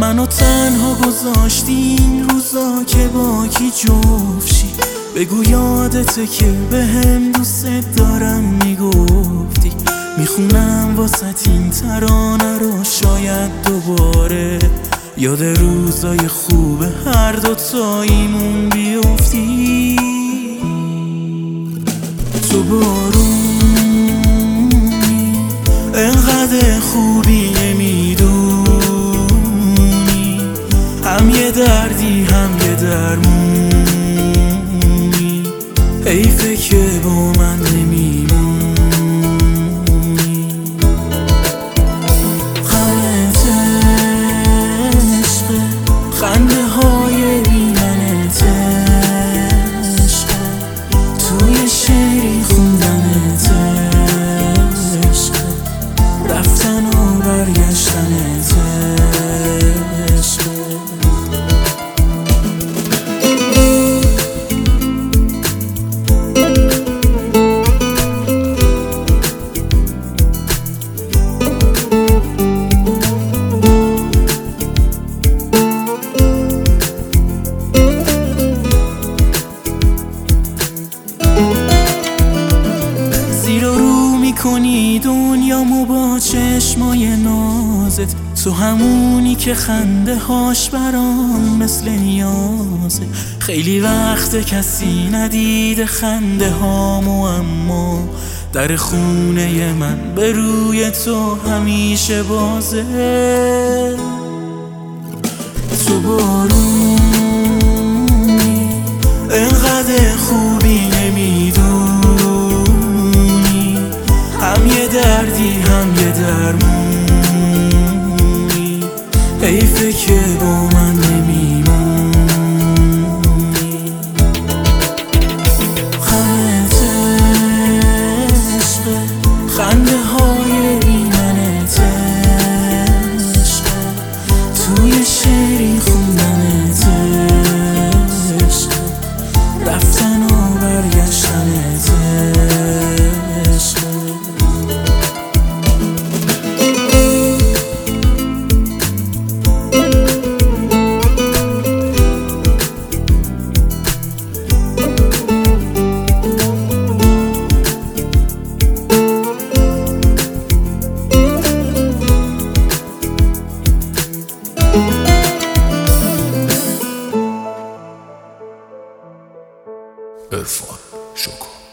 منو تنها گذاشتی این روزا که با کی جفشی. بگو یادته که بهم دوست دارم میگفتی. میخونم واسه این ترانه رو شاید دوباره یاد روزای خوب هر دوتاییمون بیفتی. تو بارونی انقدر خوبی نمیدونی، هم یه دردی هم یه درمونی. حیفه که با من نمیمونی. غمت عشقه، خنده های بیمنت عشقه، توی شعری خوندنت عشقه، رفتن و برگشتنت عشقه. زیر و رو میکنی دنیامو با چشمای نازت، تو همونی که خنده هاش برام مثل نیازه. خیلی وقت کسی ندیده خنده هامو، اما در خونه من به روی تو همیشه بازه. تو بارونی انقدر خوبی نمیدونی، هم یه دردی هم یه درمونی. حیفه که با من نمیمونی. غمت عشقه، خنده های بیمنت عشقه، توی شعری خوندنت عشقه، رفتن و برگشتنت عشقه. عرفان شکر.